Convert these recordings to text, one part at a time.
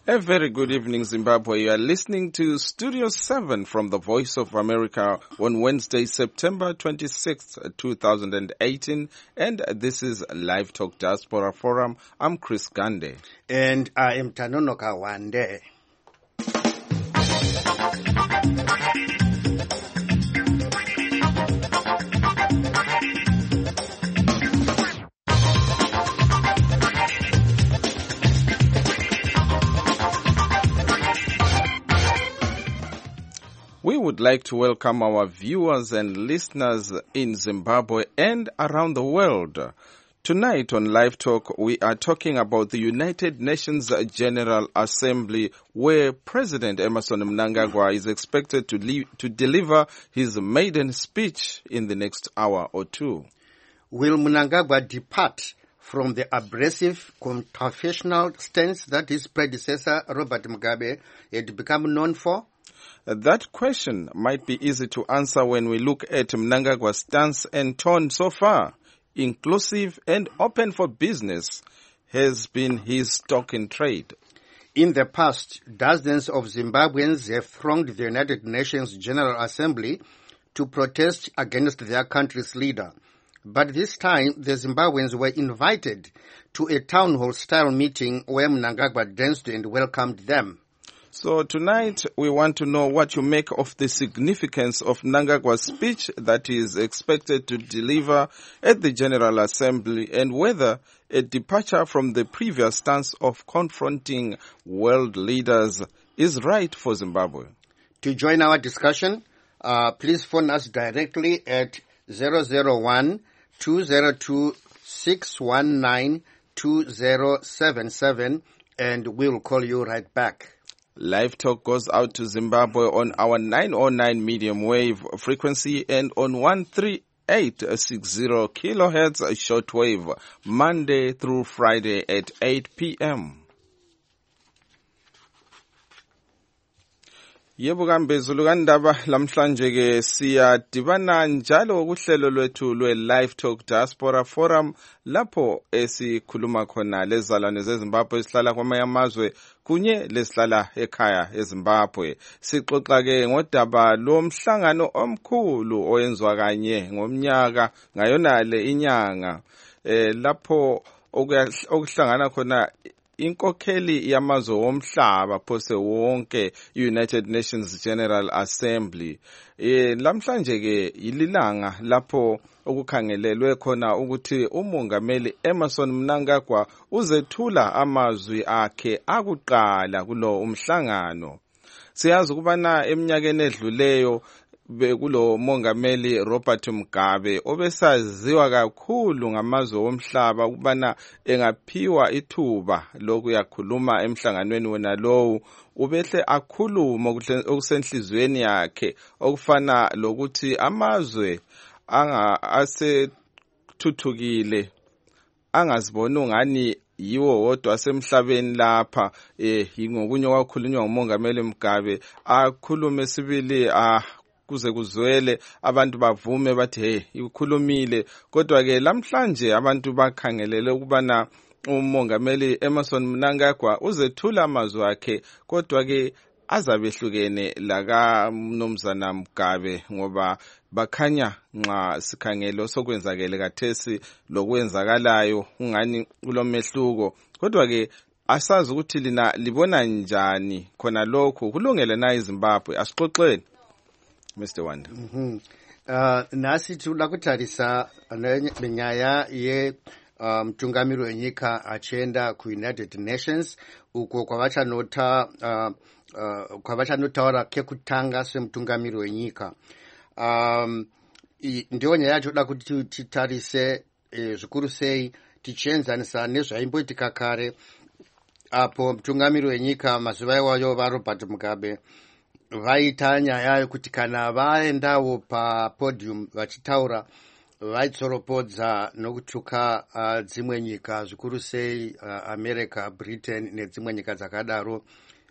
A very good evening, Zimbabwe. You are listening to Studio 7 from the Voice of America on Wednesday, September 26th, 2018. And this is Live Talk Diaspora Forum. I'm Chris Gande. And I am Tanonoka Wande. We would like to welcome our viewers and listeners in Zimbabwe and around the world. Tonight on Live Talk, we are talking about the United Nations General Assembly, where President Emmerson Mnangagwa is expected to deliver his maiden speech in the next hour or two. Will Mnangagwa depart from the abrasive, controversial stance that his predecessor, Robert Mugabe, had become known for? That question might be easy to answer when we look at Mnangagwa's stance and tone so far. Inclusive and open for business has been his stock in trade. In the past, dozens of Zimbabweans have thronged the United Nations General Assembly to protest against their country's leader. But this time, the Zimbabweans were invited to a town hall-style meeting where Mnangagwa danced and welcomed them. So tonight, we want to know what you make of the significance of Mnangagwa's speech that he is expected to deliver at the General Assembly, and whether a departure from the previous stance of confronting world leaders is right for Zimbabwe. To join our discussion, please phone us directly at 001-202-619-2077, and we'll call you right back. Live Talk goes out to Zimbabwe on our 909 medium wave frequency and on 13860 kilohertz shortwave, Monday through Friday at 8 p.m. Yebo kambezulu kandaba lamhlanje ke siyadibana njalo kuhlelo lwethu lwe-Live Talk Diaspora Forum lapho esikhuluma khona lezalwane zeZimbabwe esihlala kwamanye amazwe kunye lesihlala ekhaya eZimbabwe. Sixoxa ke ngodaba lomhlangano omkhulu oyenzwa kanye ngomnyaka ngayonale inyanga lapho okuhlangana khona inkokheli yamazwe womhlaba phose wonke United Nations General Assembly. Lamhlanje ke ililanga lapho okukhangelelwe khona ukuthi umongameli Emmerson Mnangagwa uzethula amazwi akhe akuqala kulo umhlangano. Siyazi ukubana eminyakeni edluleyo bekulo mongameli Robert Mugabe obesaziwa kakhulu ngamazwe womhlaba ukubana engaphiwa ithuba lokuyakhuluma emhlanganweni wena lowu ubehle akhuluma okusenhlizweni yakhe okufana lokuthi amazwe asethuthukile angazibona ngani yiwo wodwa asemhlabeni lapha ngokunye kwakhulunywa ngumongameli Mugabe akhulume sibili kuze kuzwele abantu bavume bathi hey ukhulumile. Kodwa ke lamhlanje abantu bakhangelele ukubana umongameli Emmerson Mnangagwa uzethula amazwi akhe, kodwa ke azabehlukene laka mnumzana Mugabe ngoba bakhanya nxa sikhangelo sokwenzakele kathesi lokwenzakalayo ungani kulomehluko. Kodwa ke asazi ukuthi lina libona njani khona lokho kulungele na iZimbabwe. Asixoxeni Mr. Wanda. Nasi tulakutarisa nenyaya ye mtungamiri wenyika achienda ku United Nations uko kwavachanotaura kekutanga semutungamiri wenyika. Ndiyo nyaya yacho da kuti titarise zvikuru sei tichienzanisa nezvaimboitika kare apo mutungamiri wenyika mazuva iwayo vaRobert Mugabe vaita nyaya yekuti kana vaendawo papodium vachitaura vaitsoropodza nokutuka dzimwe nyika zvikuru sei America, Britain nedzimwe nyika dzakadaro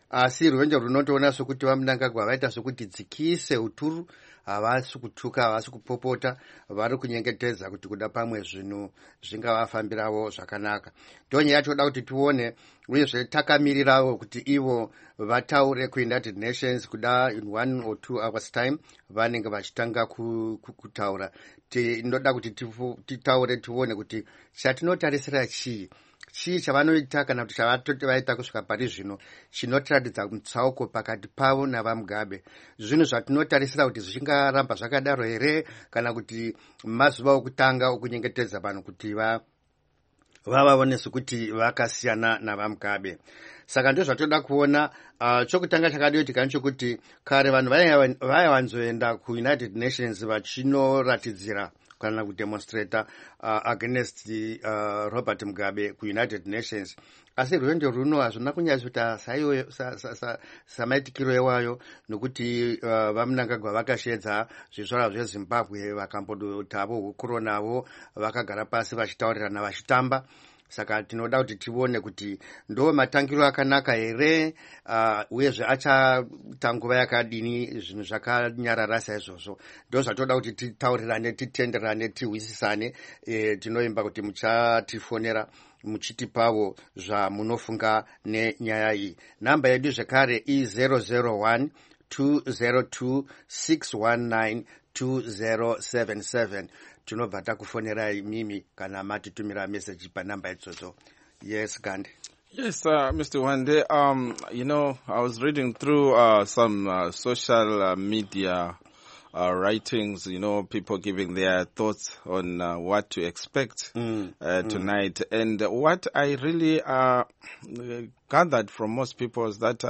asi rwendo runotoona sokuti vaMnangagwa vaita sokuti dzikise uturu, havasi kutuka, havasi kupopota, vari kunyengetedza kuti kuda pamwe zvinhu zvingavafambirawo zvakanaka. Ndonye yatoda kuti tione, uyezve takamirirawo kuti ivo vataure kuUnited Nations kuda in 1 or 2 hours time vanenge vachitanga kutaura. Tinoda kuti titaure tione kuti chatinotarisira chii chavanoita kana kuti chavatoti vaita kusvika pari zvino chinotiratidza mutsauko pakati pavo navaMugabe. Zvinhu zvatinotarisira kuti zvichingaramba zvakadaro here, kana kuti mazuva okutanga okunyengetedza vanhu kuti vavaone sekuti vakasiyana navaMugabe. Saka ndizvo zvatoda kuona. Chokutanga chakadoitika nchokuti kare vanhu vaiwanzoenda kuUnited Nations vachinoratidzira kana kudemonstrata against Robert Mugabe kuUnited Nations, asi rwendo runo hazvina kunyatsoita samaitikiro ewayo, nokuti vaMnangagwa vakashedza zvizvarwa zveZimbabwe vakambodotavo hukuro navo, vakagara pasi vachitaurirana vachitamba. Saka tinoda kuti tione kuti ndo matangiro akanaka here, uyezve achaita nguva yakadini zvinhu zvakanyarara saizvozvo. Ndo zvatoda kuti titaurirane, titenderane, tihwisisane. Tinoimba kuti muchatifonera muchitipawo zvamunofunga nenyaya iyi. Namba yedu zvekare i001 202 619 2077. Tinobva takufonerai mimi kana matitumira message panamba idzodzo. Yes, Gandhi. Yes, Mr. Wande, you know, I was reading through some social media writings, you know, people giving their thoughts on what to expect tonight. And what I really gathered from most people is that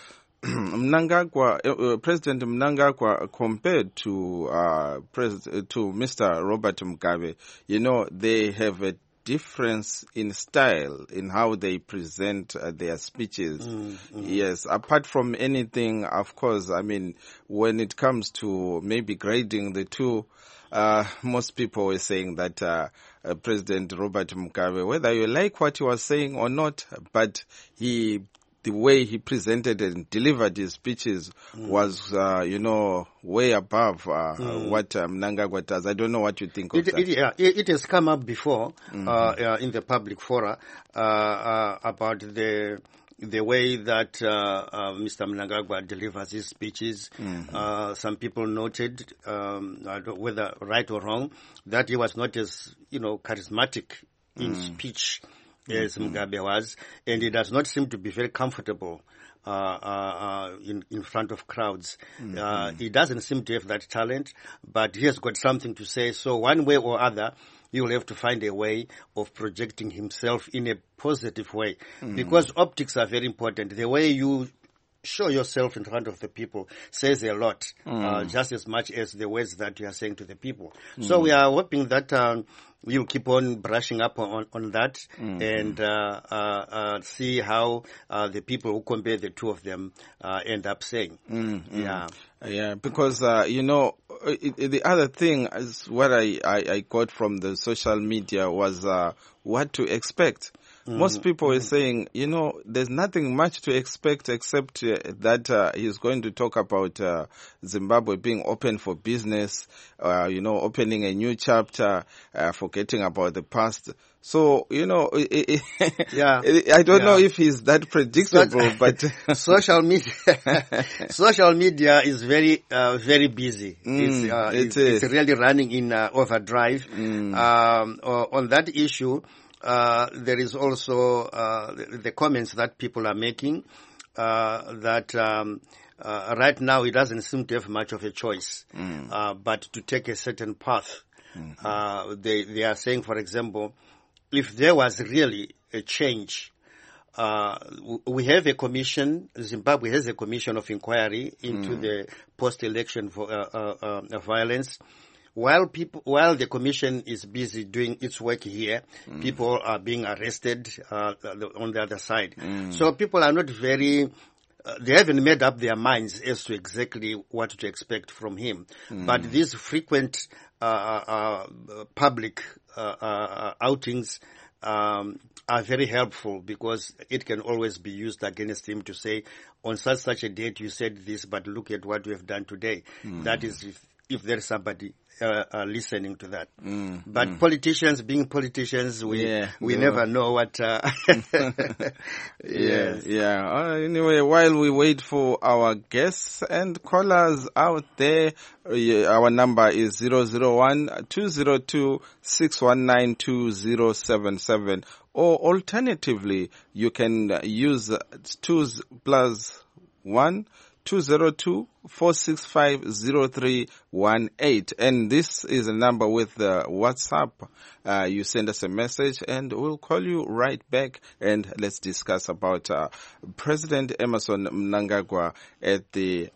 President Mnangagwa compared to Mr. Robert Mugabe, you know, they have a difference in style in how they present their speeches. Yes, apart from anything, of course, I mean, when it comes to maybe grading the two, most people were saying that President Robert Mugabe, whether you like what he was saying or not, but the way he presented and delivered his speeches was, you know, way above what Mnangagwa does. I don't know what you think of that. It has come up before in the public fora about the way that Mr. Mnangagwa delivers his speeches. Some people noted, whether right or wrong, that he was not as, you know, charismatic in speech as Mugabe was, and he does not seem to be very comfortable in front of crowds. He doesn't seem to have that talent, but he has got something to say. So one way or other, he will have to find a way of projecting himself in a positive way, because optics are very important. The way you show yourself in front of the people says a lot, just as much as the words that you are saying to the people. So we are hoping that you'll keep on brushing up on that and see how the people who compare the two of them end up saying. Yeah, because, you know, the other thing is what I got from the social media was what to expect. Most people were saying, you know, there's nothing much to expect except that he's going to talk about Zimbabwe being open for business, you know, opening a new chapter, forgetting about the past. So, you know, I don't know if he's that predictable, but social media is very, very busy. It's really running in overdrive. On that issue, there is also the comments that people are making that right now it doesn't seem to have much of a choice, but to take a certain path. They are saying, for example, if there was really a change, we have a commission, Zimbabwe has a commission of inquiry into the post-election violence. While the commission is busy doing its work here, people are being arrested on the other side. So people are not very, they haven't made up their minds as to exactly what to expect from him. But these frequent public outings are very helpful, because it can always be used against him to say, on such a date you said this, but look at what we have done today. That is if there's somebody listening to that. But politicians, being politicians, we never know what. Anyway, while we wait for our guests and callers out there, our number is 001-202-619-2077. Or alternatively, you can use 2+1 202-465-0318. And this is a number with WhatsApp. You send us a message and we'll call you right back, and let's discuss about President Emmerson Mnangagwa at the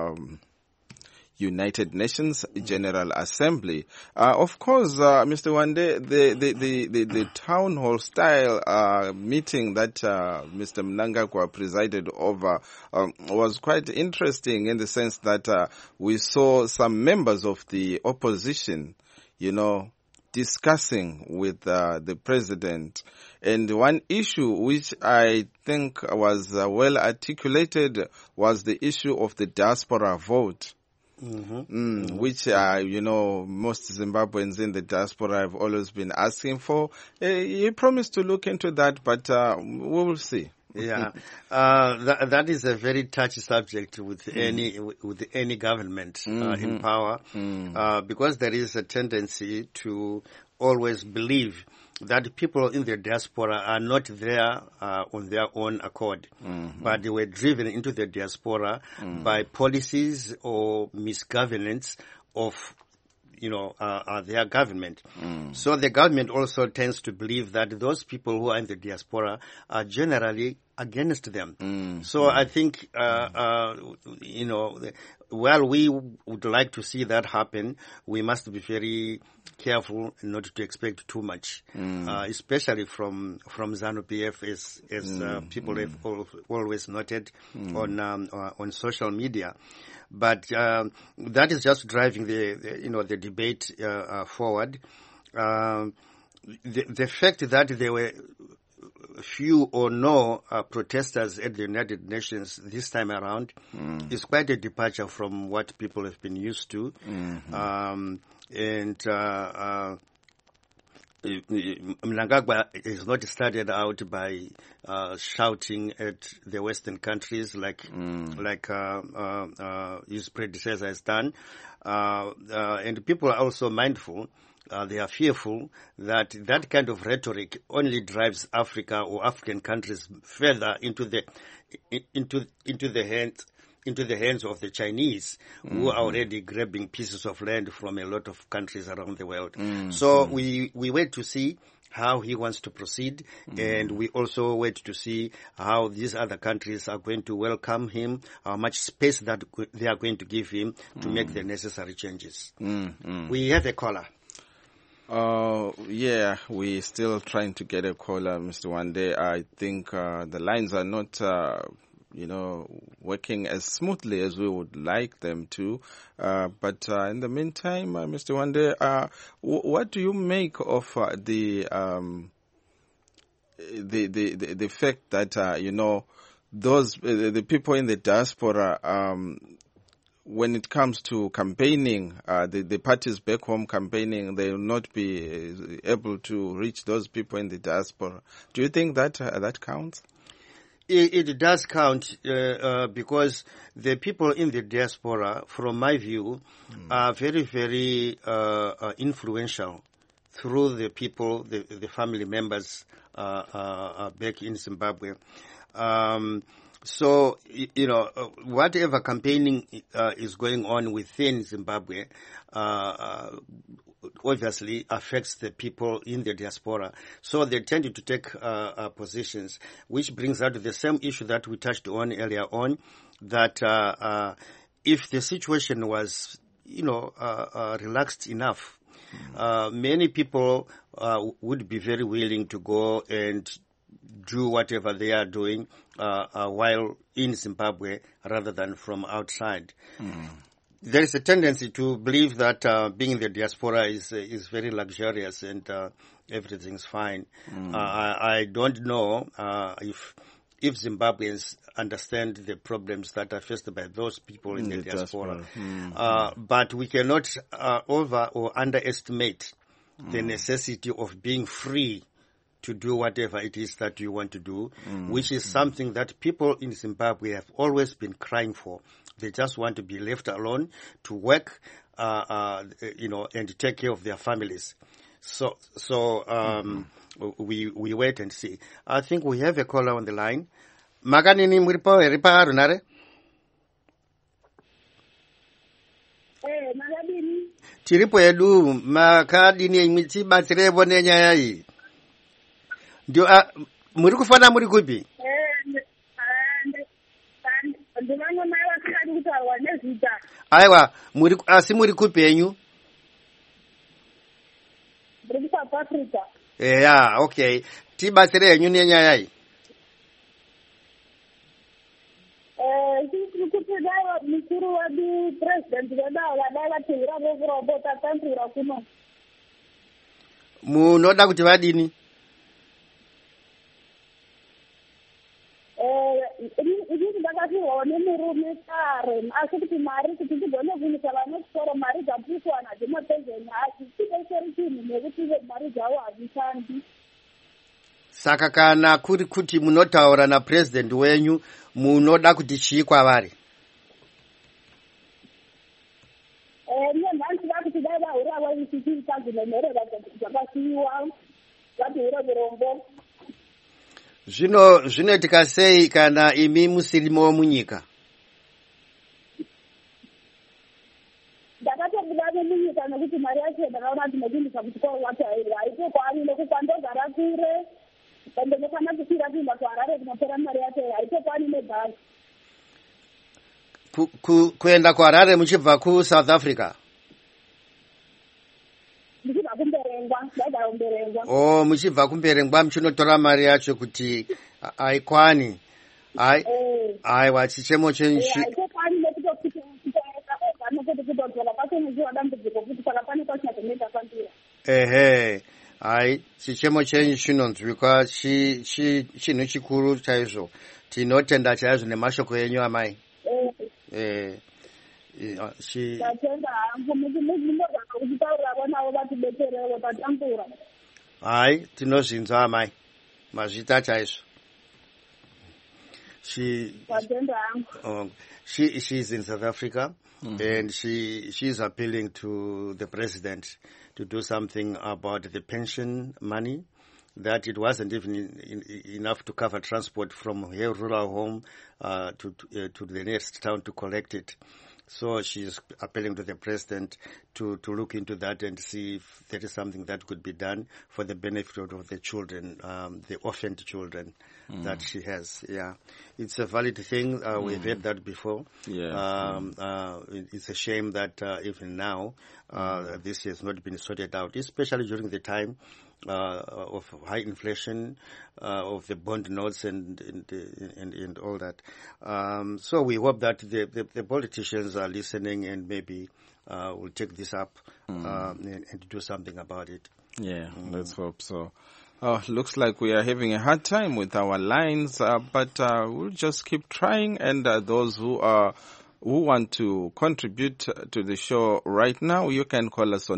United Nations General Assembly. Of course, Mr. Wande, the town hall style meeting that Mr. Mnangagwa presided over was quite interesting, in the sense that we saw some members of the opposition, discussing with the president. And one issue which I think was well articulated was the issue of the diaspora vote. Which, most Zimbabweans in the diaspora have always been asking for. He promised to look into that, but we will see. That is a very touchy subject with any government in power, because there is a tendency to always believe that people in the diaspora are not there on their own accord, but they were driven into the diaspora by policies or misgovernance of their government. So the government also tends to believe that those people who are in the diaspora are generally against them. So I think, while we would like to see that happen, we must be very careful not to expect too much, especially from ZANU-PF, as people have always noted on social media. But that is just driving the debate forward. The fact that there were few or no protesters at the United Nations this time around is quite a departure from what people have been used to. Mnangagwa has not started out by shouting at the Western countries like his predecessor has done, and people are also mindful. They are fearful that that kind of rhetoric only drives Africa or African countries further into the hands of the Chinese, who are already grabbing pieces of land from a lot of countries around the world. So we wait to see how he wants to proceed, and we also wait to see how these other countries are going to welcome him, how much space that they are going to give him to make the necessary changes. We have a caller. We're still trying to get a caller, Mr. Wande. I think the lines are not working as smoothly as we would like them to. But in the meantime, Mr. Wande, what do you make of the fact that the people in the diaspora, when it comes to campaigning, the parties back home campaigning, they will not be able to reach those people in the diaspora? Do you think that that counts? It does count, because the people in the diaspora, from my view, are very, very influential through the people, the family members back in Zimbabwe. So, whatever campaigning is going on within Zimbabwe obviously affects the people in the diaspora. So they tend to take positions, which brings out the same issue that we touched on earlier on, that if the situation was, relaxed enough, many people would be very willing to go and do whatever they are doing while in Zimbabwe rather than from outside. There is a tendency to believe that being in the diaspora is very luxurious, and everything's fine. I don't know if Zimbabweans understand the problems that are faced by those people in the diaspora. But we cannot over or underestimate the necessity of being free to do whatever it is that you want to do, which is something that people in Zimbabwe have always been crying for. They just want to be left alone to work, and take care of their families. So we wait and see. I think we have a caller on the line. Makanini muripo eripa runare? Makadini. Tiripo edu makadini imiti batirebo nenyaya iyi. Ndio muri kufana muri kupi? Ndivanga mai vakati kutaurwa nezita. Aiwa, asi muri kupi yenyu? Muri South Africa. Yeah, okay. Tibatsire yenyu nenyaya iyi. Kutidaiwa mukuru wedu president vedao vadai vateura vokurombo tatanzura kuno. Munoda kuti vadini? Inini ndakasiwawo nemurume kare asi kuti mari kuti ndigone kuisa vanosoro mari dzapiswana dzemapenzeni asi tideseri chinhu nekuti mari dzavo hadzishandi. Saka kana kuri kuti munotaura na president wenyu munoda kuti chii kwavari? Nyanzi vakuti dai vahura vaisisi tadzinemherera dzakasiyiwa vatiura virombo. Zvinoitika sei kana imi musirimo munyika? Ndakatobuda nemunyika nekuti mari yacho ndakaona kuti ndinodindisa kuchikoro wacho haiko kwaani nekuti ndogara kure ende ndofana kusvira kuimba kuHarare kunopera mari yacho haiko kwaani nebhasi. Kuenda kuHarare muchibva kuSouth Africa? Muchibva kuMberengwa, ndaigara kuMberengwa. Oh, muchibva kuMberengwa muchinotora mari yacho kuti haikwani. Aiwa, chichemo chenyu. Haiko kwaani nekutokutoeka kwega nokuti kutotora kwacho muchiwa dambudziko kuti saka pane kwachina zvinoitafambira. Ehe. Hai, chichemo chenyu chinonzwikwa chinhu chikuru chaizvo. Tinotenda chaizvo nemashoko enyu amai. Tatenda hangu munogara kuchitaurira navo vatibetserewo tatambura. Hai, tinozvinzwa amai. Mazvita chaizvo. Tatenda hangu. She is in South Africa, and she is appealing to the president to do something about the pension money, that it wasn't even enough to cover transport from her rural home to the next town to collect it. So she's appealing to the president to look into that and see if there is something that could be done for the benefit of the children, the orphaned children that she has. Yeah, it's a valid thing. We've heard that before. Yeah. It's a shame that even now this has not been sorted out, especially during the time of high inflation, of the bond notes and all that. So we hope that the politicians are listening and maybe will take this up and do something about it. Yeah, let's hope so. Looks like we are having a hard time with our lines, but we'll just keep trying. And those who want to contribute to the show right now, you can call us on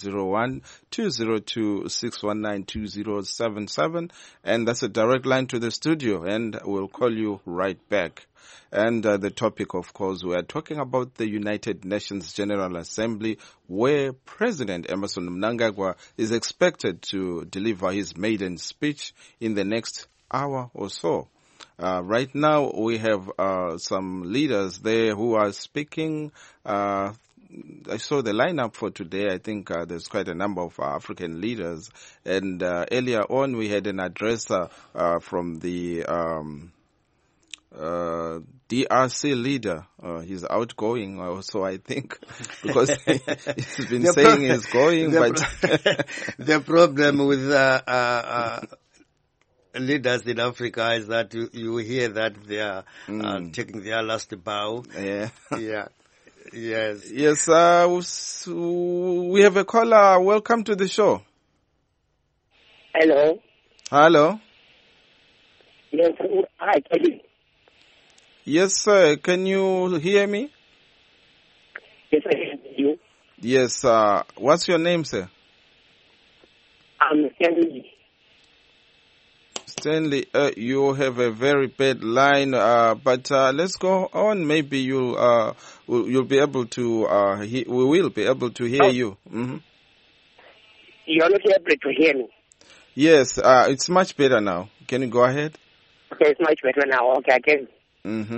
001-202-619-2077, and that's a direct line to the studio, and we'll call you right back. And the topic, of course, we are talking about the United Nations General Assembly, where President Emmerson Mnangagwa is expected to deliver his maiden speech in the next hour or so. Right now, we have some leaders there who are speaking. I saw the lineup for today. I think there's quite a number of African leaders. And earlier on, we had an address from the DRC leader. He's outgoing also, I think, because he's been saying he's going. But the problem with leaders in Africa is that you hear that they are taking their last bow. Yeah. Yeah. Yes. Yes. We have a caller. Welcome to the show. Hello. Hello. Yes, hi, Kelly. Yes, sir. Can you hear me? Yes, I hear you. Yes. What's your name, sir? I'm Stanley. Stanley, you have a very bad line, but let's go on. Maybe you'll be able to we will be able to hear you. Mm-hmm. You're not able to hear me. Yes, it's much better now. Can you go ahead? Okay, it's much better now. Okay, I can. Mm-hmm.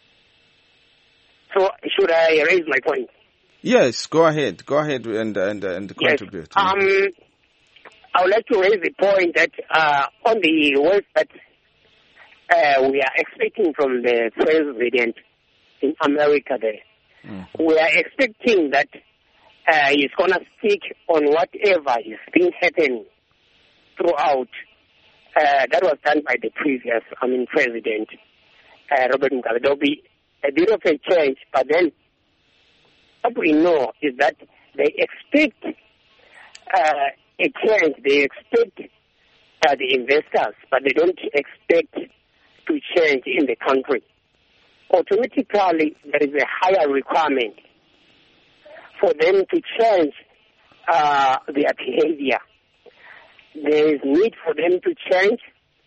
So, should I raise my point? Yes, go ahead. Go ahead and contribute. Yes. I would like to raise the point that on the words that we are expecting from the president in America there, we are expecting that he's going to stick on whatever is being happening throughout. That was done by the previous, President Robert Mugabe. There will be a bit of a change, but then what we know is that they expect a change. They expect the investors, but they don't expect to change in the country. Automatically, there is a higher requirement for them to change their behavior. There is need for them to change.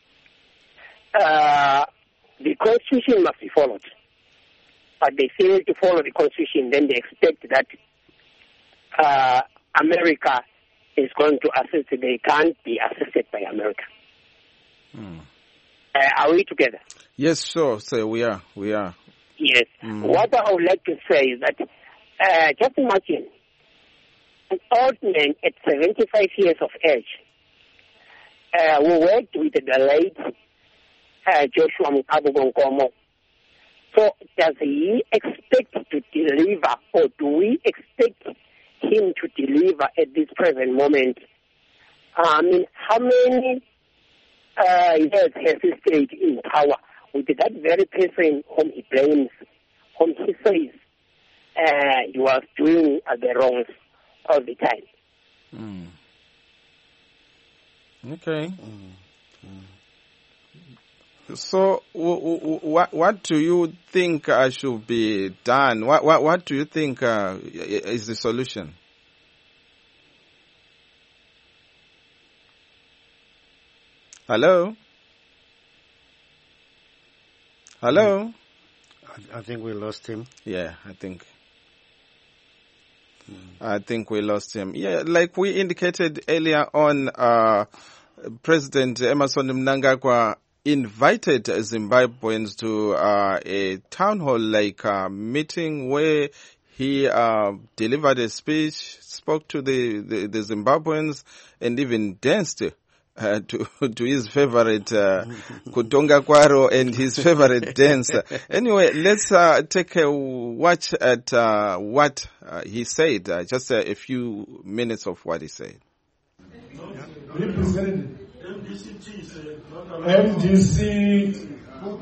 The Constitution must be followed. But they fail to follow the Constitution, then they expect that America is going to assist. They can't be assisted by America. Are we together? Yes, sure. So we are. Yes. What I would like to say is that just imagine an old man at 75 years of age who worked with the late Joshua Mugabe Nkomo. So does he expect to deliver, or do we expect him to deliver at this present moment? How many years has he stayed in power with that very person whom he blames, whom he says he was doing the wrongs all the time? Okay. So, what do you think should be done? What do you think is the solution? Hello? Hello? I think we lost him. Yeah, I think we lost him. Yeah, like we indicated earlier on, President Emmerson Mnangagwa invited Zimbabweans to a town hall meeting where he delivered a speech, spoke to the Zimbabweans, and even danced to his favorite Kutonga Kwaro and his favorite dance. Anyway, let's take a watch at what he said. Just a few minutes of what he said. MDC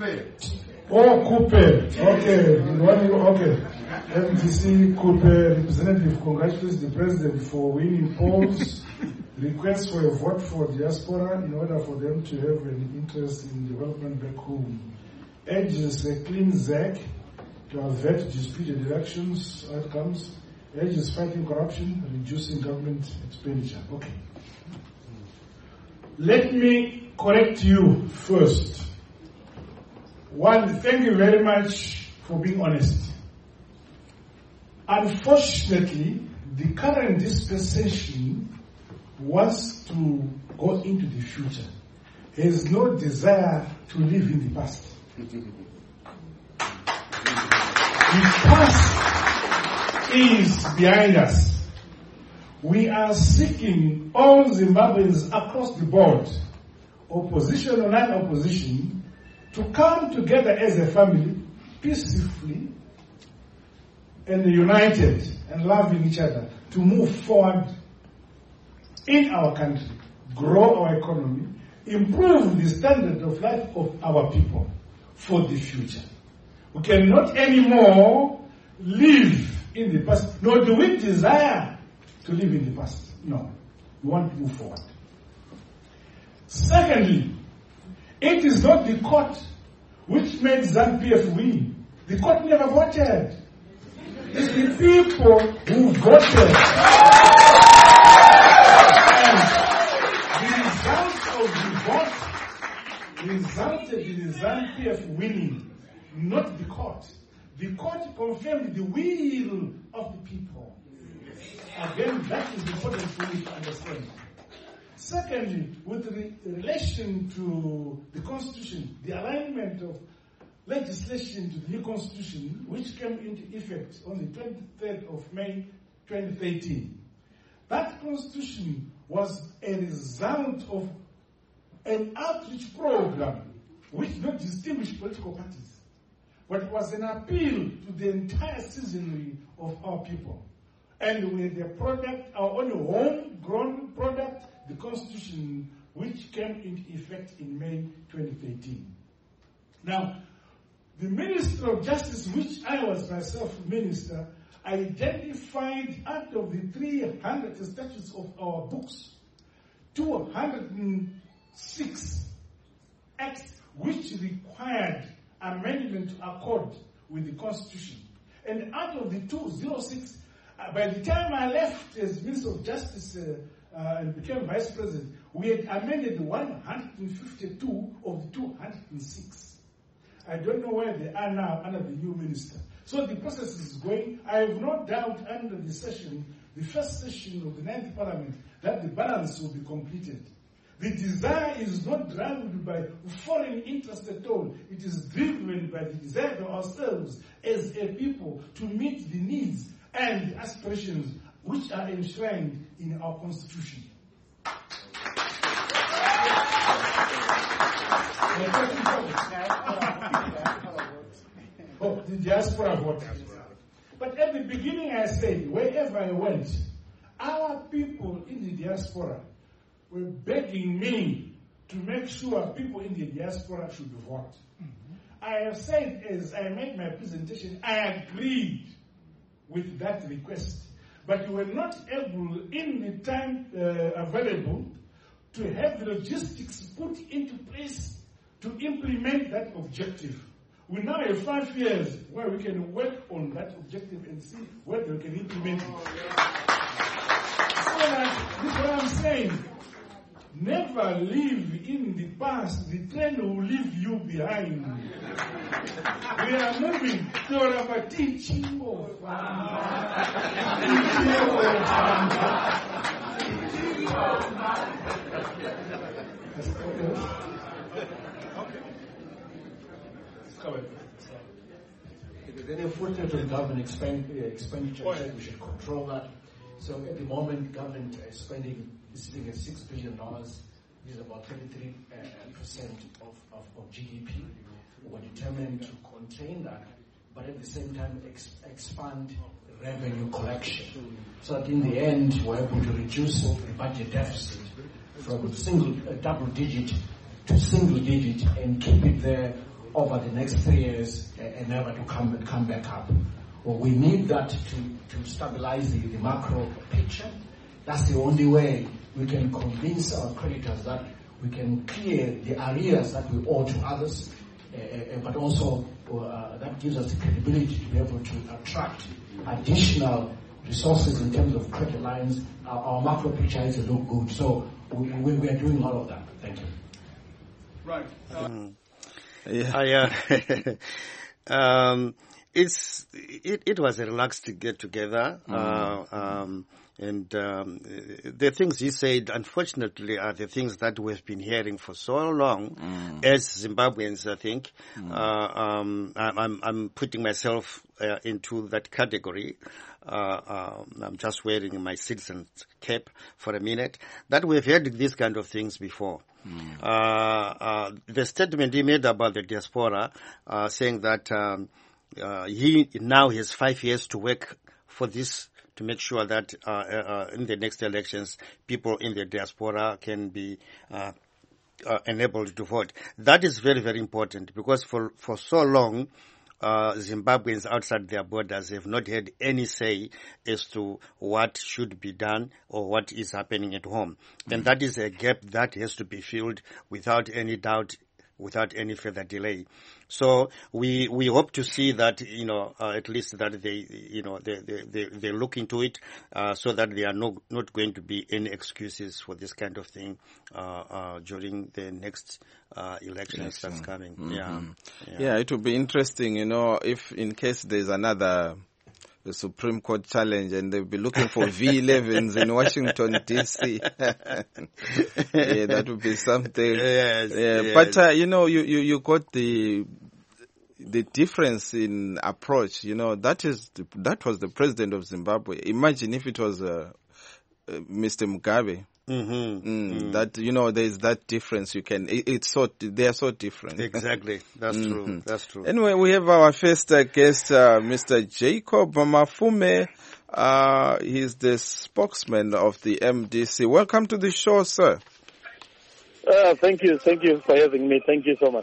Coupe. Okay. MDC Coupe representative congratulates the president for winning polls. Requests for a vote for diaspora in order for them to have an interest in development back home. Urges a clean ZEC to avert disputed elections outcomes. Urges fighting corruption, reducing government expenditure. Okay. Let me correct you first. One, thank you very much for being honest. Unfortunately, the current dispensation wants to go into the future. Has no desire to live in the past. The past is behind us. We are seeking all Zimbabweans across the board, opposition or non-opposition, to come together as a family, peacefully and united and loving each other, to move forward in our country, grow our economy, improve the standard of life of our people for the future. We cannot anymore live in the past, nor do we desire to live in the past. No, we want to move forward. Secondly, it is not the court which made ZANU-PF win. The court never voted. It's the people who voted. And the result of the vote resulted in the ZANU-PF winning, not the court. The court confirmed the will of the people. Again, that is important for you to understand. Secondly, with relation to the Constitution, the alignment of legislation to the new Constitution, which came into effect on the 23rd of May 2013, that Constitution was a result of an outreach program which did not distinguish political parties, but it was an appeal to the entire citizenry of our people. And with the product, our own homegrown product, the Constitution, which came into effect in May 2013. Now, the Minister of Justice, which I was myself minister, identified out of the 300 statutes of our books, 206 acts which required amendment to accord with the Constitution. And out of the 206, by the time I left as Minister of Justice and became Vice President, we had amended 152 of the 206. I don't know where they are now under the new minister. So the process is going. I have no doubt under the session, the first session of the 9th Parliament, that the balance will be completed. The desire is not driven by foreign interest at all. It is driven by the desire of ourselves as a people to meet the needs and the aspirations which are enshrined in our Constitution. Oh, the diaspora vote. But at the beginning I said, wherever I went, our people in the diaspora were begging me to make sure people in the diaspora should vote. I have said, as I made my presentation, I agreed with that request. But we were not able, in the time available, to have the logistics put into place to implement that objective. We now have 5 years where we can work on that objective and see whether we can implement it. So that, this is what I'm saying. Never live in the past. The train will leave you behind. We are moving toward a teaching of If there's any footnote on government expenditure, we should control that. So at the moment, government spending is sitting at $6 billion. This is about 33% of GDP. We're determined to contain that, but at the same time expand revenue collection. So that in the end, we're able to reduce the budget deficit from double digit to single digit and keep it there over the next 3 years and never to come back up. Well, we need that to stabilize the macro picture. That's the only way we can convince our creditors that we can clear the arrears that we owe to others, but also that gives us the credibility to be able to attract additional resources in terms of credit lines. Our macro picture is to look good. So we are doing a lot of that. Thank you. Right. It was a relaxed get together, and the things he said, unfortunately, are the things that we've been hearing for so long as Zimbabweans. I think I'm putting myself into that category. I'm just wearing my citizen's cap for a minute. That we've heard these kind of things before. The statement he made about the diaspora, saying that he now has 5 years to work for this, to make sure that in the next elections, people in the diaspora can be enabled to vote. That is very, very important, because for so long, Zimbabweans outside their borders have not had any say as to what should be done or what is happening at home. And that is a gap that has to be filled without any doubt, without any further delay. So we hope to see that, at least that they look into it, so that there are not going to be any excuses for this kind of thing, during the next, elections that's coming. Mm-hmm. Yeah, it will be interesting, if in case there's another the Supreme Court challenge and they'll be looking for V11s in Washington, D.C. Yeah, that would be something. Yes, yes. But, you got the difference in approach. That was the president of Zimbabwe. Imagine if it was Mr. Mugabe. That there is that difference. They are so different. Exactly, that's true. That's true. Anyway, we have our first guest, Mr. Jacob Mafume. He's the spokesman of the MDC. Welcome to the show, sir. Thank you for having me. Thank you so much.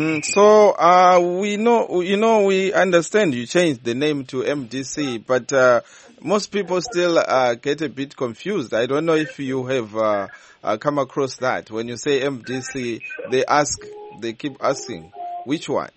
So we understand you changed the name to MDC, but most people still get a bit confused. I don't know if you have come across that. When you say MDC, they keep asking, which one?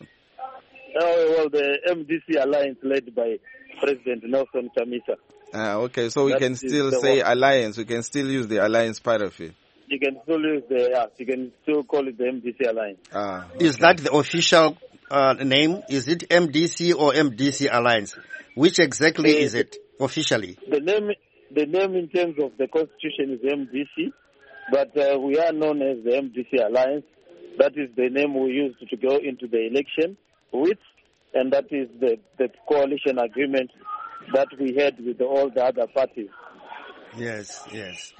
Well, the MDC alliance led by President Nelson Chamisa. Okay, so we can still say alliance. We can still use the alliance part of it. You can still use you can still call it the MDC alliance. Is that the official name? Is it MDC or MDC alliance? Which exactly is it officially? The name in terms of the constitution is MDC, but we are known as the MDC alliance. That is the name we used to go into the election with, and that is the coalition agreement that we had with all the other parties. Yes. Yes.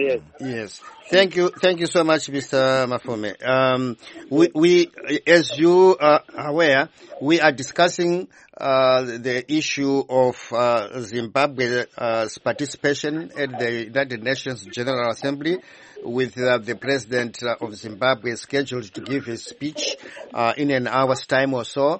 Thank you so much, Mr. Mafume. We, as you are aware, we are discussing the issue of Zimbabwe's participation at the United Nations General Assembly, with the president of Zimbabwe scheduled to give his speech in an hour's time or so.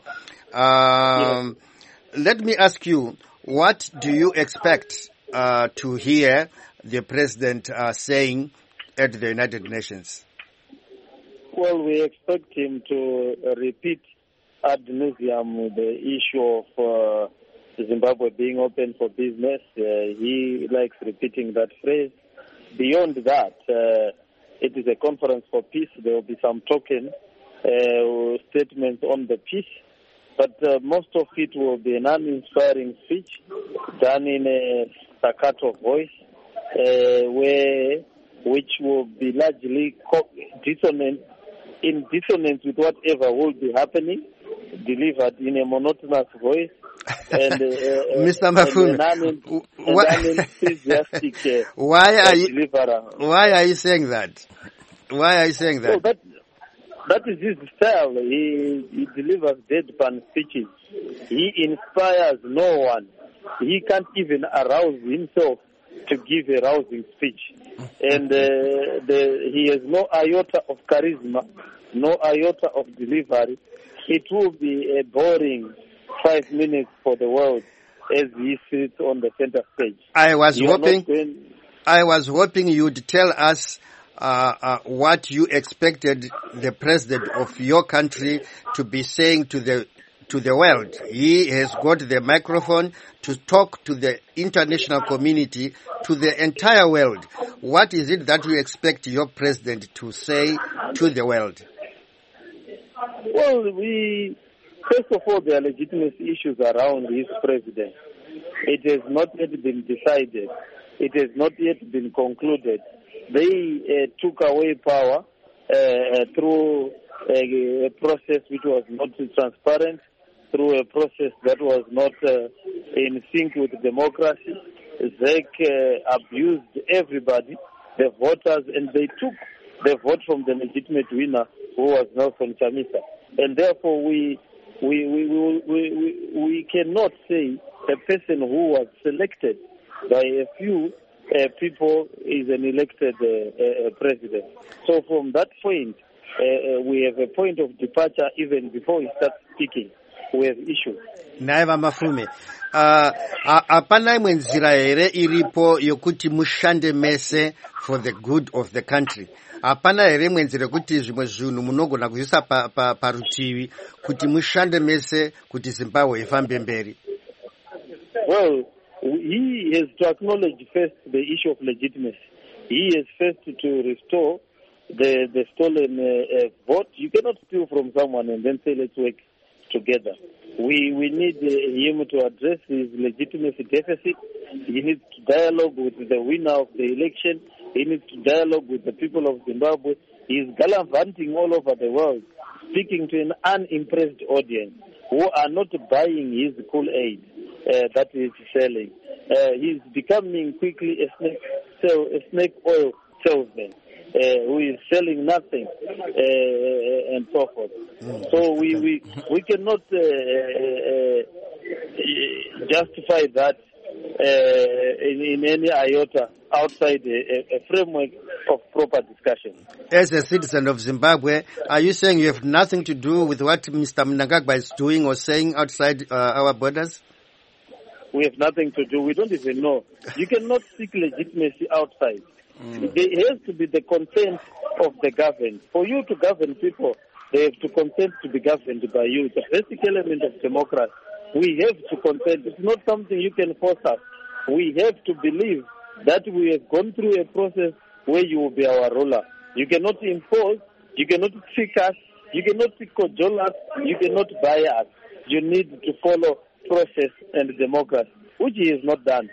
Let me ask you, what do you expect to hear the president saying at the United Nations? Well, we expect him to repeat ad nauseum the issue of Zimbabwe being open for business. He likes repeating that phrase. Beyond that, it is a conference for peace. There will be some token statements on the peace, but most of it will be an uninspiring speech done in a staccato voice, which will be largely in dissonance with whatever will be happening, delivered in a monotonous voice. And Mr. Mafume, why are you saying that? Why are you saying that? Well, that is his style. He delivers deadpan speeches. He inspires no one. He can't even arouse himself to give a rousing speech. And he has no iota of charisma, no iota of delivery. It will be a boring 5 minutes for the world as he sits on the center stage. I was hoping you'd tell us what you expected the president of your country to be saying to the world. He has got the microphone to talk to the international community, to the entire world. What is it that you expect your president to say to the world? Well, first of all, there are legitimate issues around his president. It has not yet been decided. It has not yet been concluded. They took away power through a process which was not transparent, through a process that was not in sync with democracy. ZEC abused everybody, the voters, and they took the vote from the legitimate winner, who was Nelson Chamisa. And therefore, we cannot say a person who was selected by a few people is an elected president. So from that point, we have a point of departure even before he starts speaking. we have issues. Naye Mafume, hapana imwe nzira here iripo yokuti mushande mese for the good of the country. Hapana here imwe nzira kuti zvimwe zvinhu munogona kuzvisa parutivi kuti mushande mese kuti Zimbabwe ifambe mberi. Well, he has to acknowledge first the issue of legitimacy. He has first to restore the stolen vote. You cannot steal from someone and then say let's work together. We need him to address his legitimacy deficit. He needs to dialogue with the winner of the election. He needs to dialogue with the people of Zimbabwe. He is gallivanting all over the world, speaking to an unimpressed audience who are not buying his Kool-Aid that he is selling. He is becoming quickly a snake oil salesman who is selling nothing and so forth. So we cannot justify that in any iota outside a framework of proper discussion. As a citizen of Zimbabwe, are you saying you have nothing to do with what Mr. Mnangagwa is doing or saying outside our borders? We have nothing to do. We don't even know. You cannot seek legitimacy outside. There has to be the consent of the governed. For you to govern people, they have to consent to be governed by you. It's a basic element of democracy. We have to consent. It's not something you can force us. We have to believe that we have gone through a process where you will be our ruler. You cannot impose, you cannot trick us, you cannot cajole us, you cannot buy us. You need to follow process and democracy, which he has not done.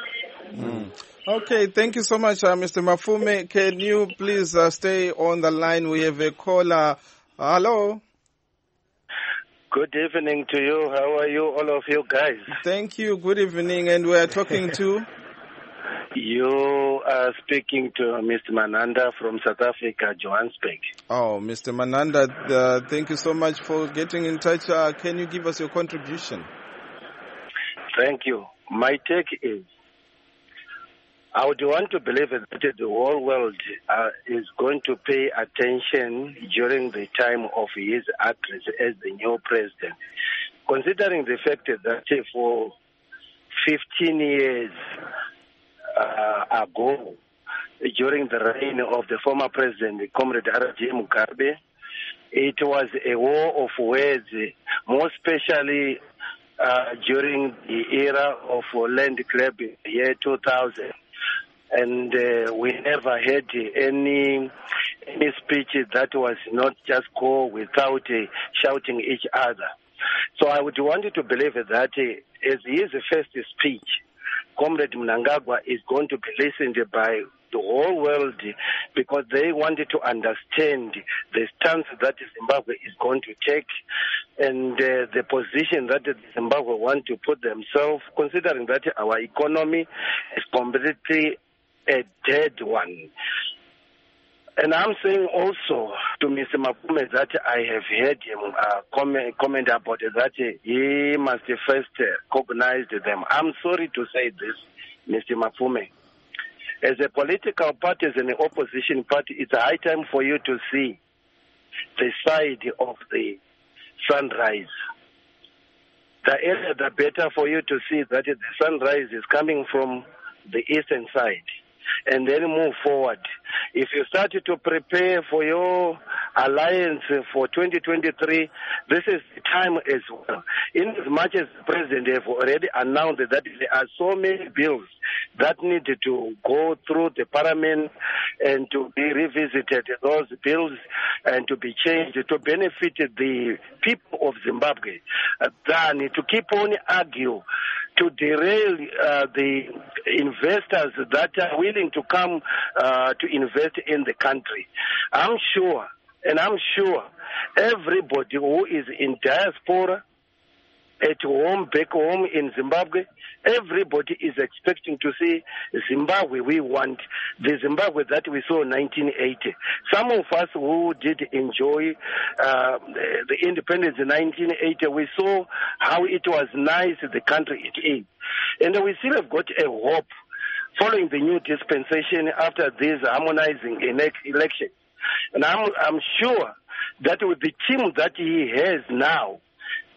Okay, thank you so much, Mr. Mafume. Can you please stay on the line? We have a caller. Hello. Good evening to you. How are you, all of you guys? Thank you. Good evening. And we are talking to? You are speaking to Mr. Mananda from South Africa, Johannesburg. Oh, Mr. Mananda, thank you so much for getting in touch. Can you give us your contribution? Thank you. My take is, I would want to believe that the whole world is going to pay attention during the time of his address as the new president, considering the fact that for 15 years ago, during the reign of the former president, Comrade R.J. Mugabe, it was a war of words, more especially during the era of land grab in the year 2000. And we never had any speech that was not just go without shouting each other. So I would want you to believe that as his first speech, Comrade Mnangagwa is going to be listened by the whole world because they wanted to understand the stance that Zimbabwe is going to take and the position that Zimbabwe want to put themselves, considering that our economy is completely a dead one. And I'm saying also to Mr. Mafume that I have heard him comment about it, that he must first cognize them. I'm sorry to say this, Mr. Mafume. As a political party, as an opposition party, it's a high time for you to see the side of the sunrise. The earlier, the better for you to see that the sunrise is coming from the eastern side. And then move forward. If you started to prepare for your alliance for 2023, this is the time as well. In as much as the president have already announced that there are so many bills that need to go through the parliament and to be revisited, those bills, and to be changed to benefit the people of Zimbabwe, than to keep on arguing to derail the investors that are willing to come to invest in the country. I'm sure everybody who is in diaspora, at home, back home in Zimbabwe, everybody is expecting to see Zimbabwe we want, the Zimbabwe that we saw in 1980. Some of us who did enjoy the independence in 1980, we saw how it was nice, the country it is. And we still have got a hope following the new dispensation after this harmonizing election. And I'm sure that with the team that he has now,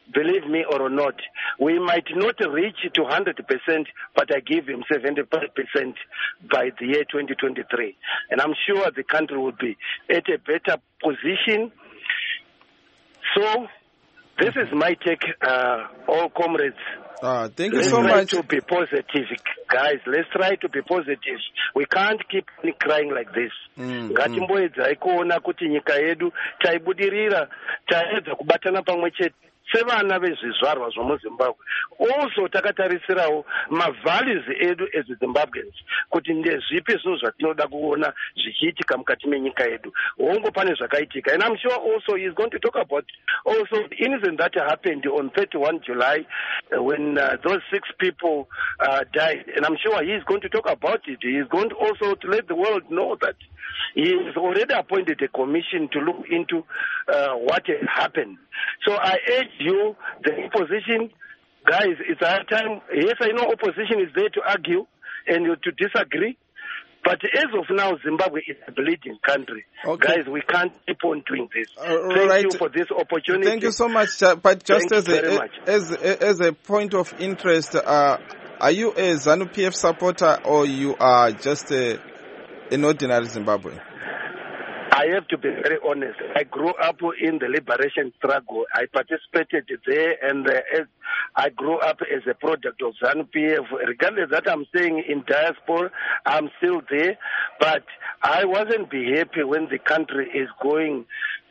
believe me or not, we might not reach to 100%, but I give him 75% by the year 2023. And I'm sure the country will be at a better position. So, this is my take, all comrades. Thank you so much. Let's try to be positive, guys. Let's try to be positive. We can't keep crying like this. Ngatimboedza ikuona kuti nyika yedu taibudirira, taedza kubatana pamwe chete sevana vezvizvarwa zvomuzimbabwe. Also takatarisirawo mavalues edu as Zimbabweans kuti ndezvipi zvinhu zvatinoda kuona zvichiitika mukati menyika yedu. Hongo pane zvakaitika. And I'm sure also he's going to talk about also the incident that happened on 31 July when those 6 people died. And I'm sure he's going to talk about it. He's going to also to let the world know that he's already appointed a commission to look into what had happened. So I urge you, the opposition, guys, it's our time. Yes, I know opposition is there to argue and to disagree. But as of now, Zimbabwe is a bleeding country. Okay. Guys, we can't keep on doing this. Thank you for this opportunity. Thank you so much. But just as a point of interest, are you a ZANU-PF supporter or you are just an ordinary Zimbabwean? I have to be very honest. I grew up in the liberation struggle. I participated there, and I grew up as a product of ZANU-PF. Regardless that I'm staying in diaspora, I'm still there. But I wasn't be happy when the country is going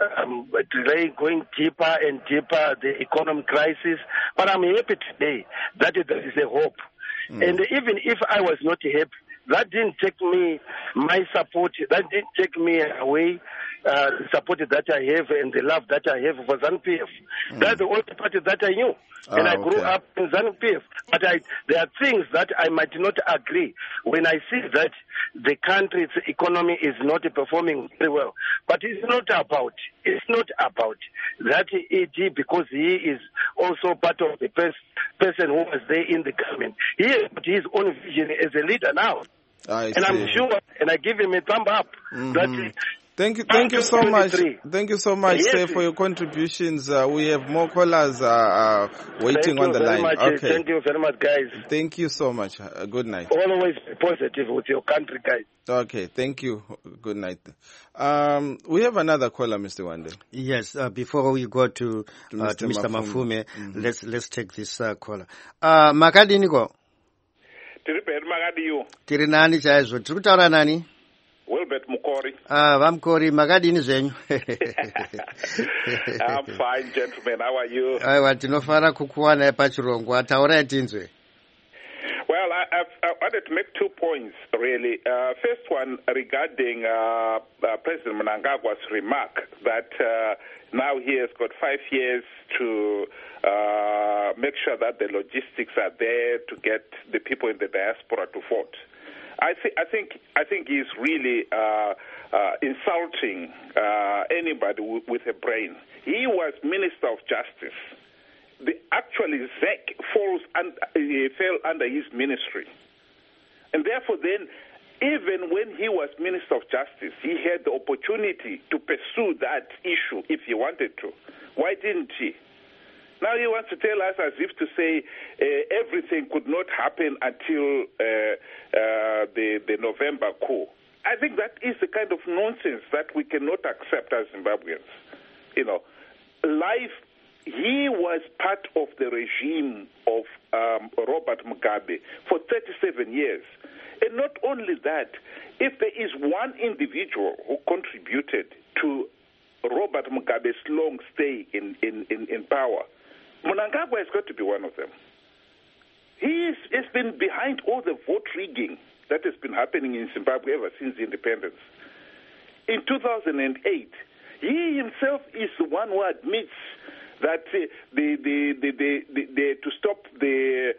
deeper and deeper, the economic crisis. But I'm happy today that there is a hope. And even if I was not happy, that didn't take me my support. That didn't take me away the support that I have and the love that I have for ZANU-PF. That's the only party that I knew. And I grew up in ZANU-PF. But there are things that I might not agree when I see that the country's economy is not performing very well. But it's not about that ED because he is also part of the person who was there in the government. He has his own vision as a leader now. I'm sure, and I give him a thumb up. Thank you so much. Thank you so much, sir, for your contributions. We have more callers waiting on the line. Okay. Thank you very much, guys. Thank you so much. Good night. Always be positive with your country, guys. Okay, thank you. Good night. We have another caller, Mr. Wande. Yes, before we go to Mr. Mafume, let's take this caller. Makadiniko. Tiri nani chaizvo? Tiri kutaura nani? Wilbert Mukori. Vamukori, makadini zvenyu? I'm fine, gentlemen. How are you? Aiwa, tinofara kukuwanai pachirongwa. Taurai tinzwe. Well, I wanted to make 2 points, really. First one regarding President Mnangagwa's remark that now he has got 5 years to make sure that the logistics are there to get the people in the diaspora to vote. I think he's really insulting anybody with a brain. He was Minister of Justice. Actually, ZEC fell under his ministry. And therefore then, even when he was Minister of Justice, he had the opportunity to pursue that issue if he wanted to. Why didn't he? Now he wants to tell us as if to say everything could not happen until the November coup. I think that is the kind of nonsense that we cannot accept as Zimbabweans. You know, he was part of the regime of Robert Mugabe for 37 years. And not only that, if there is one individual who contributed to Robert Mugabe's long stay in power, Mnangagwa has got to be one of them. He has been behind all the vote rigging that has been happening in Zimbabwe ever since independence. In 2008, he himself is the one who admits that to stop the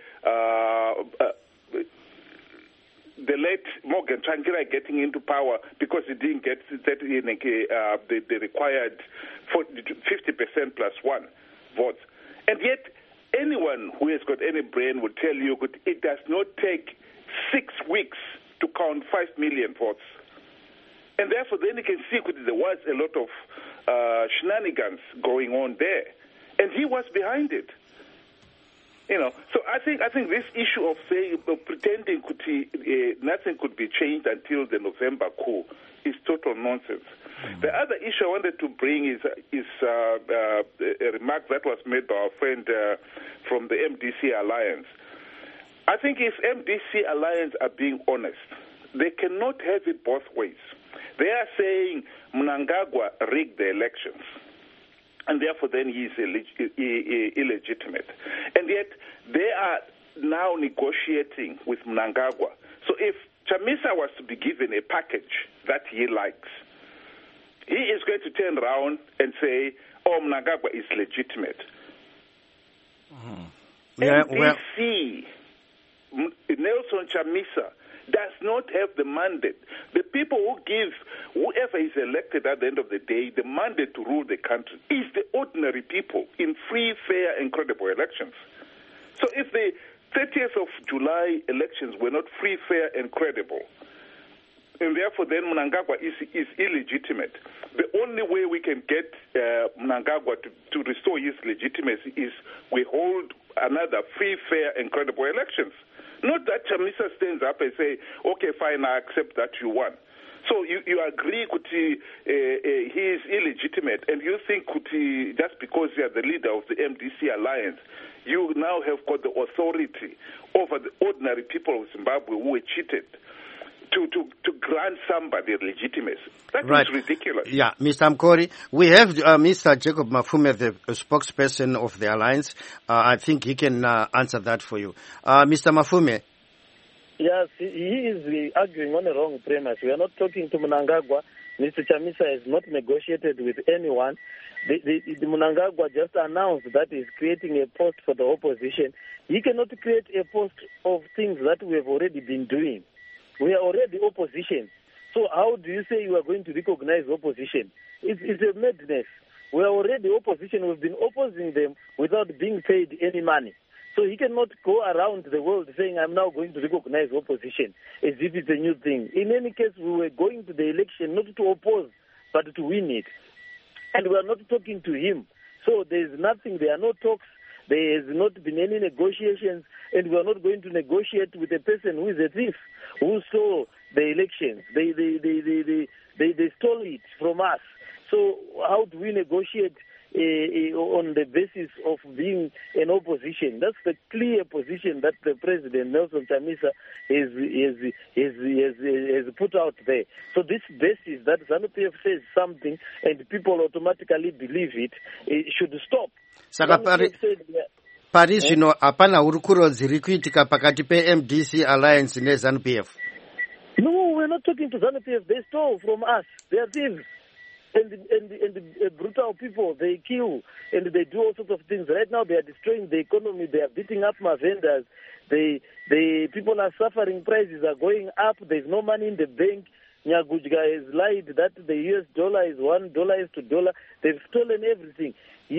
late Morgan Tsvangirai getting into power because he didn't get the required 50% plus 1 votes. And yet, anyone who has got any brain would tell you that it does not take 6 weeks to count 5 million votes. And therefore, then you can see that there was a lot of shenanigans going on there. and he was behind it. So I think this issue of saying pretending nothing could be changed until the November coup is total nonsense. The other issue I wanted to bring is a remark that was made by our friend from the MDC Alliance. I think if MDC Alliance are being honest, they cannot have it both ways. They are saying Mnangagwa rigged the elections, and therefore then he is illegitimate. And yet they are now negotiating with Mnangagwa. So if Chamisa was to be given a package that he likes, he is going to turn around and say, Mnangagwa is legitimate. MDC, Nelson Chamisa, does not have the mandate. The people who give whoever is elected at the end of the day the mandate to rule the country is the ordinary people in free, fair, and credible elections. So if the 30th of July elections were not free, fair, and credible, and therefore then Mnangagwa is illegitimate, the only way we can get Mnangagwa to restore his legitimacy is we hold another free, fair, and credible elections. Not that Chamisa stands up and say, okay, fine, I accept that you won. So you agree Kuti, he is illegitimate, and you think Kuti, just because you are the leader of the MDC Alliance, you now have got the authority over the ordinary people of Zimbabwe who were cheated to grant somebody legitimacy. That is ridiculous. Yeah, Mr. Mkori, we have Mr. Jacob Mafume, the spokesperson of the Alliance. I think he can answer that for you. Mr. Mafume. Yes, he is arguing on a wrong premise. We are not talking to Mnangagwa. Mr. Chamisa has not negotiated with anyone. The Mnangagwa just announced that he's creating a post for the opposition. He cannot create a post of things that we have already been doing. We are already opposition. So how do you say you are going to recognize opposition? It's a madness. We are already opposition. We've been opposing them without being paid any money. So he cannot go around the world saying, I'm now going to recognize opposition as if it's a new thing. In any case, we were going to the election not to oppose, but to win it. And we are not talking to him. So there is nothing. There are no talks. There has not been any negotiations, and we are not going to negotiate with a person who is a thief, who stole the elections. They stole it from us. So how do we negotiate on the basis of being an opposition? That's the clear position that the President, Nelson Chamisa, has put out there. So this basis that ZANU-PF says something and people automatically believe it should stop. Saka Paris zvino hapana hurukuro dziri kuitika pakati pe-MDC Alliance ne-ZANU-PF. No, we're not talking to ZANU-PF. They stole from us. They are thieves. And brutal people. They kill and they do all sorts of things. Right now they are destroying the economy. They are beating up my vendors. The people are suffering. Prices are going up. There's no money in the bank. Nyagujga has lied that the US dollar is $1 is to $. They've stolen everything.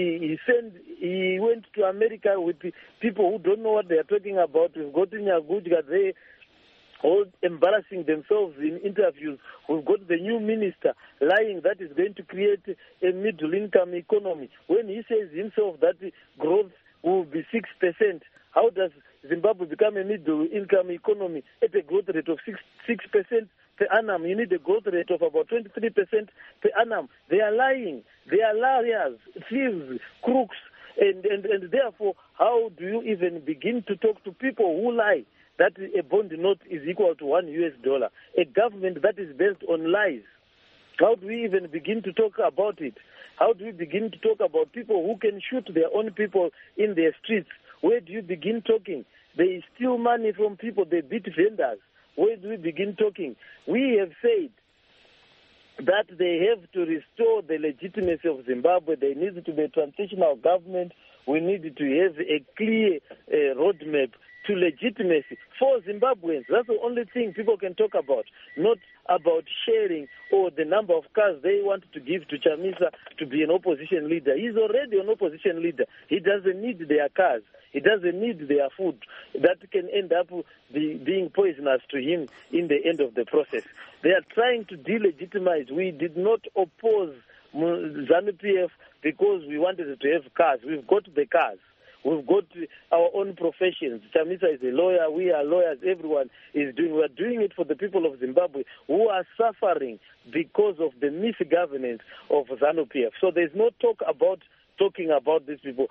He went to America with people who don't know what they are talking about. We've got Nyagujga there all embarrassing themselves in interviews. We've got the new minister lying that is going to create a middle-income economy. When he says himself that growth will be 6%, how does Zimbabwe become a middle-income economy at a growth rate of 6% per annum? You need a growth rate of about 23% per annum. They are lying. They are liars, thieves, crooks. And therefore, how do you even begin to talk to people who lie that a bond note is equal to $1? A government that is based on lies. How do we even begin to talk about it? How do we begin to talk about people who can shoot their own people in their streets? Where do you begin talking? They steal money from people. They beat vendors. Where do we begin talking? We have said that they have to restore the legitimacy of Zimbabwe. There needs to be a transitional government. We need to have a clear roadmap to legitimacy for Zimbabweans. That's the only thing people can talk about, not about sharing or the number of cars they want to give to Chamisa to be an opposition leader. He's already an opposition leader. He doesn't need their cars. He doesn't need their food. That can end up being poisonous to him in the end of the process. They are trying to delegitimize. We did not oppose ZANU-PF because we wanted to have cars. We've got the cars. We've got our own professions. Chamisa is a lawyer. We are lawyers. Everyone is doing. We are doing it for the people of Zimbabwe who are suffering because of the misgovernance of ZANU-PF. So there's no talking about these people.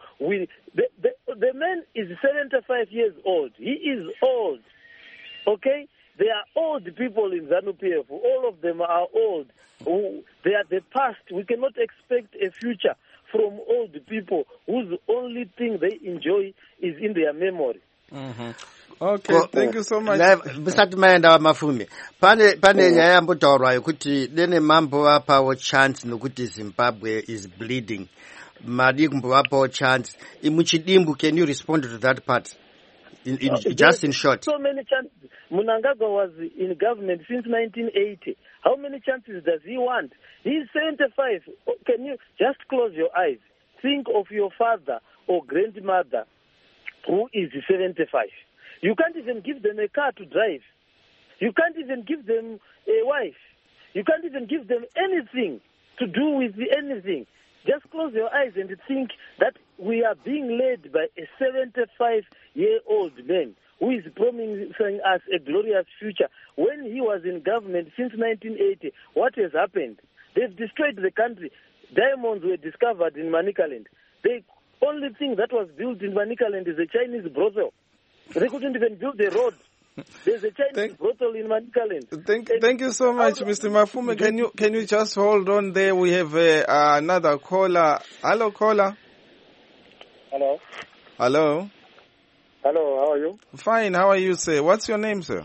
The man is 75 years old. He is old. Okay? They are old people in ZANU-PF. All of them are old. They are the past. We cannot expect a future from old people whose only thing they enjoy is in their memory. Okay, thank you so much. Bisati maenda Mafumi. Pane nyaya yambotaurwa yokuti dene mambo apawo chance nokuti Zimbabwe is bleeding. Madi kumbovapawo chance. Imuchidimbu, can you respond to that part? Just in short. So many chances. Mnangagwa was in government since 1980. How many chances does he want? He's 75. Can you just close your eyes? Think of your father or grandmother who is 75. You can't even give them a car to drive. You can't even give them a wife. You can't even give them anything to do with anything. Just close your eyes and think that we are being led by a 75-year-old man who is promising us a glorious future. When he was in government since 1980, what has happened? They've destroyed the country. Diamonds were discovered in Manicaland. The only thing that was built in Manicaland is a Chinese brothel. They couldn't even build a road. There's a Chinese brothel in Manicaland. Thank you so much, Mr. Mafume. Can you just hold on there? We have another caller. Hello, caller. Hello. Hello. Hello, how are you? Fine, how are you, sir? What's your name, sir?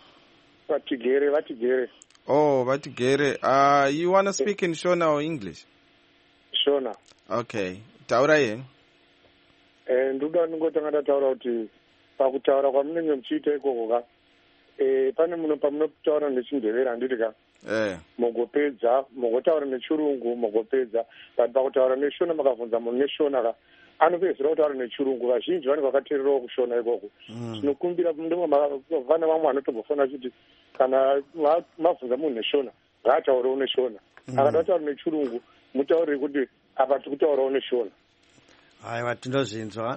Vatigere. Oh, Vatigere. You want to speak in Shona or English? Shona. Okay. Taura yen? Nduda ngotanga ndataura kuti pakutaura kwamunenge muchiita ikoko ka pane muno pamunotaura nechindevere handiti ka mugopedza mugotaura nechirungu mugopedza but pakutaura neshona makabvunza munhu neshona ka anopedzera kutaura nechirungu. Vazhinji vanenge vakateererawo kushona ikoko. Tinokumbira vana vamwe vanotogofana kuti kana mabvunza munhu neshona ngaataurewo neshona. Akada kutaura nechirungu mutaurire kuti apa tiri kutaurawo neshona. Aiwa, tinozvinzwa.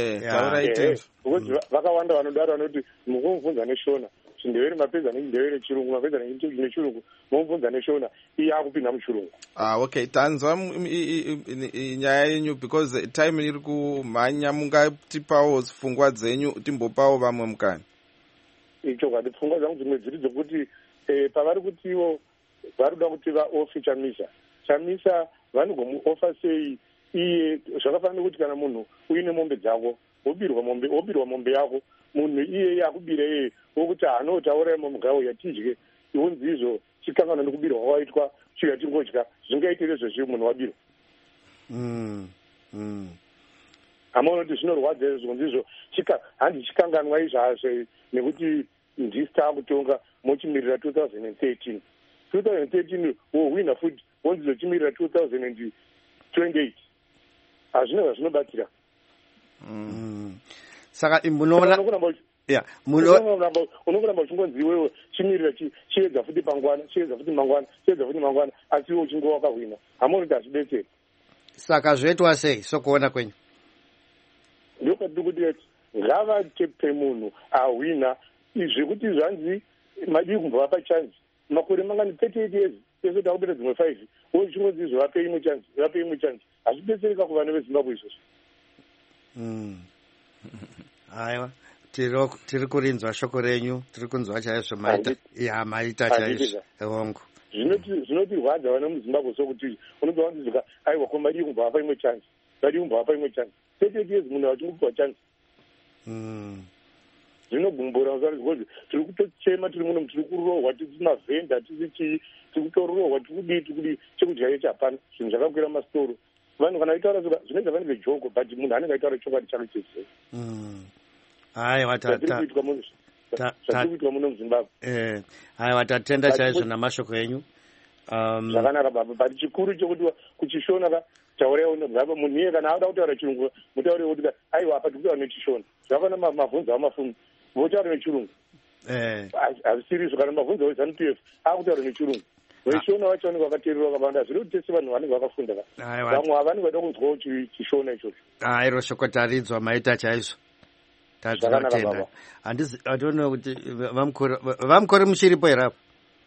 Vakawanda vanodaro vanoti mukumubvunza neshona chindevere mapedza nechindevere chirungu mapedza nechirungu mumubvunza neshona iye akupinda muchirungu. Okay, tanzwa nyaya yenyu because time iri kumhanya. Mungatipawo pfungwa dzenyu timbopawo vamwe mukana. Ichokwadi pfungwa dzangu dzimwe dziri dzokuti pavari kuti ivo vari kuda kuti vaofe Chamisa vanogomuofa sei iye. Zvakafanira kuti kana munhu uine mombe dzako wobirwa mombe yako munhu iyeye akubira iye wokuti hanotaura momugao yatidye iwonzi izvo chikangana nekubirwa kwawaitwa chiya tingodya zvingaitire izvozvi munhu wabirwa. Hamaona kuti zvinorwadza izvo ndizvo handi chikanganwa izvazvo nekuti ndisi taakutonga mochimirira 2013 wohwina futi wonzi zochimirira 2028 hazvina zvazvinobatira. Saka munoona unokuramba uchingonzi iwewe chimirira chiedza futi mangwana asi iwe uchingo wakahwina. Hamaona kuti hazvidetseri. Saka zvoitwa sei sokuona kwenyu? Ndokati kuti ngavatepe munhu ahwina zvekuti zvanzi madii kumbova pachanzi makore mangani 38 years yese takupita dzimwe 5 uchingonzi izvo vape imwe chanzi hazvidetsereka kuvana veZimbabwe izvozvo. Aiwa, tiri kurinzwa shoko renyu, tiri kunzwa chaizvo maita chaizvo hongu. Zvinotirwadza vana muZimbabwe sokuti unobva wanzizoka aiwa ko madii kumbova apa imwe chanzi 38 years munhu achingopihwa chanzi. Zvinogumbura kuti tiri kutochema tiri muno tiri kurohwa tisina vhenda tiri kutorohwa tikudi chekudya yechi hapana zvinhu zvakakwira masitoro. Vanhu kana vaitaura zvinoita vanenge joko but munhu anenge aitaura chokwadi chake chezero. Aiwa, zvatikuitwa muno muZimbabwe. Aiwa, tatenda chaizvo namashoko enyu. Zvakanaka baba but chikuru chokuti kuchishona ka tauraiwo ngava munhu iye kana auda kutaura chirungu mutauriwo kuti aiwa apa tikutaura nechishona. Zvakafanana mabvunzo amafumu votaura nechirungu. Hazvisiri izvo kana mabvunzo weZANU-PF akutaura nechirungu. vaishona vacho vanenge vakateererwa kabanda zviri kuti tese vanhu vanenge vakafunda vamwe havanenge vaida kunzwawo chishona ichocho. Iro shoko taridzwa maita chaizvo tazvinotenda. Hationa kuti vamukori muchiripo here apo?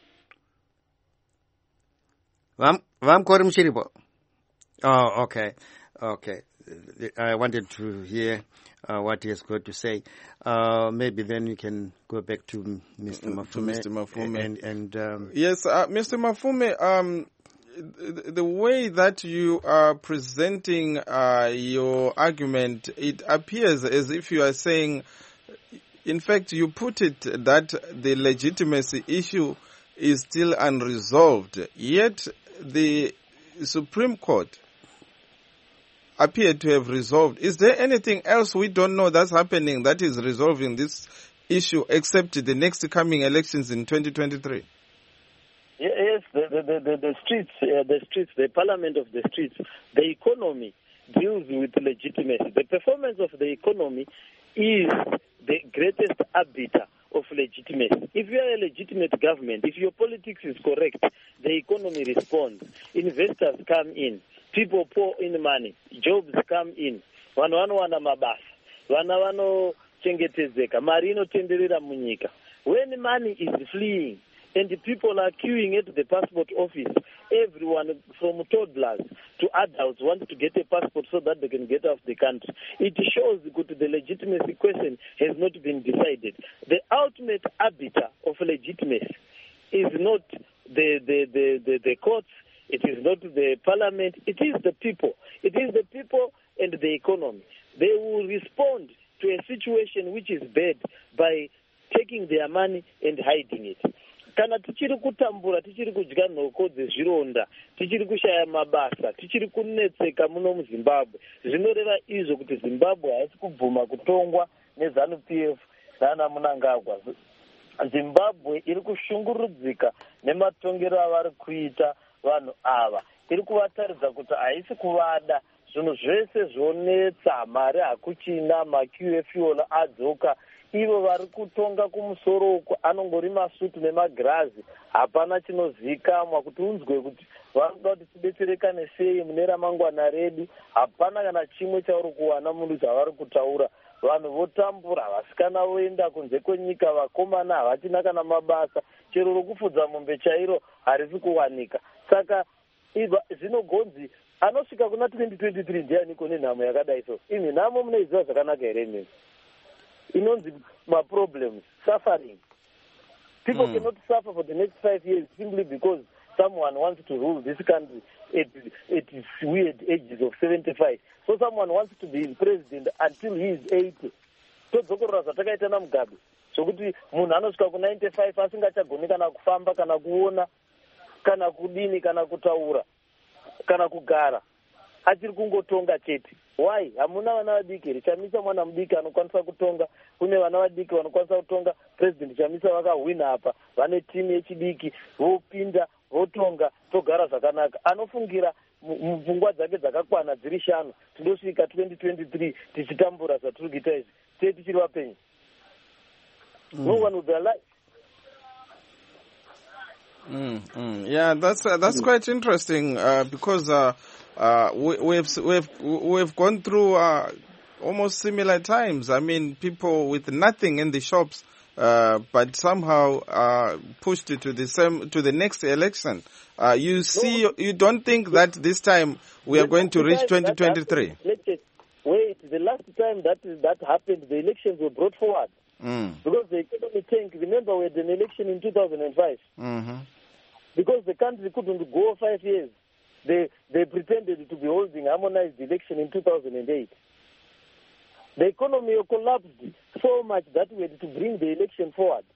Vamukori muchiripo? Oh, okay. I wanted to hear what he has got to say. Maybe then we can go back to Mr. Mafume. Yes, Mr. Mafume, the way that you are presenting your argument, it appears as if you are saying, in fact, you put it that the legitimacy issue is still unresolved, yet the Supreme Court appeared to have resolved. Is there anything else we don't know that's happening that is resolving this issue except the next coming elections in 2023? Yes, the streets, the parliament of the streets, the economy deals with legitimacy. The performance of the economy is the greatest arbiter of legitimacy. If you are a legitimate government, if your politics is correct, the economy responds. Investors come in. People pour in money. Jobs come in. Vanhu vanowana mabasa. Vana vanochengetedzeka. Mari inotenderera munyika. When money is fleeing and the people are queuing at the passport office, everyone from toddlers to adults wants to get a passport so that they can get out of the country. It shows that the legitimacy question has not been decided. The ultimate arbiter of legitimacy is not the courts. It is not the parliament. It is the people. It is the people and the economy. They will respond to a situation which is bad by taking their money and hiding it. Kana tichiri kutambura, tichiri kudya nhoko dzezvironda, tichiri kushaya mabasa, tichiri kunetseka muno muZimbabwe, zvinoreva izvo kuti Zimbabwe haisi kubvuma kutongwa neZANU-PF nana Mnangagwa. Zimbabwe iri kushungurudzika nematongero avari kuita vanhu ava. Iri kuvataridza kuti haisi kuvada zvinhu zvese zvonetsa, mari hakuchina, maQFUL adzoka. Ivo vari kutonga kumusoro uko anongori masutu nemagirazi, hapana chinozikamwa kuti unzwe kuti varikuda kuti tidetserekane sei mune ramangwana redu. Hapana kana chimwe chauri kuwana munhu chavari kutaura. Vanhu votambura, vasikana voenda kunze kwenyika, vakomana havachina kana mabasa, chero rokufudza mombe chairo harisi kuwanika. Saka zvinogonzi anosvika kuna 2023 ndianiko nenhamo yakadai so. Imi nhamo munoiziva zvakanaka here nemi? Inonzi problems, suffering. People cannot suffer for the next 5 years simply because someone wants to rule this country at its weird ages of 75. So someone wants to be president until he is 80. Todzokorora zvatakaita naMugabe. Sokuti munhu anosvika ku95 asingachagoni kana kufamba kana kuona kana kudini kana kutaura kana kugara. Achiri kungotonga chete. Why? Hamuna vana vadiki. Richamisa mwana mudiki anokwanisa kutonga. Kune vana vadiki vanokwanisa kutonga. President Chamisa vakahwina apa. Vane timu yechidiki. Vopinda, votonga, togara zvakanaka. Anofungira mupfungwa dzake dzakakwana dziri 5. Tindosvika 2023 tichitambura zvatiri kuita izvi. Tichiri vapenyu. No one will be alive. Yeah, that's quite interesting because we've gone through almost similar times. I mean, people with nothing in the shops, but somehow pushed to the next election. You don't think that this time we are going to reach 2023? Wait, the last time that happened, the elections were brought forward. Because the economy tanked. Remember, we had an election in 2005. Because the country couldn't go 5 years. They pretended to be holding harmonized election in 2008. The economy collapsed so much that we had to bring the election forward.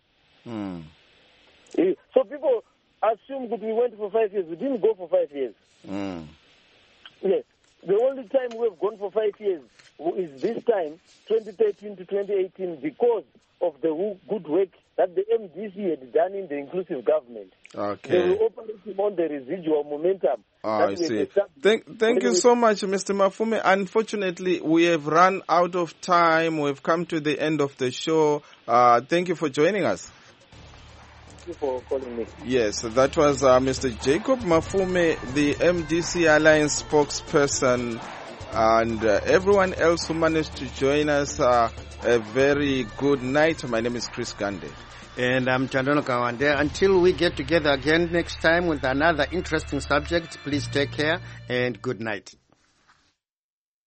So people assume that we went for 5 years. We didn't go for 5 years. Yes. The only time we have gone for 5 years is this time, 2013 to 2018, because of the good work that the MDC had done in the inclusive government. Okay. They were operating on the residual momentum. I see. Thank you so much, Mr. Mafume. Unfortunately, we have run out of time. We've come to the end of the show. Thank you for joining us. you for calling me. Yes, that was Mr. Jacob Mafume, the MDC Alliance spokesperson, and everyone else who managed to join us. A very good night. My name is Chris Gande. And I'm Chandono Kawande. Until we get together again next time with another interesting subject, please take care and good night.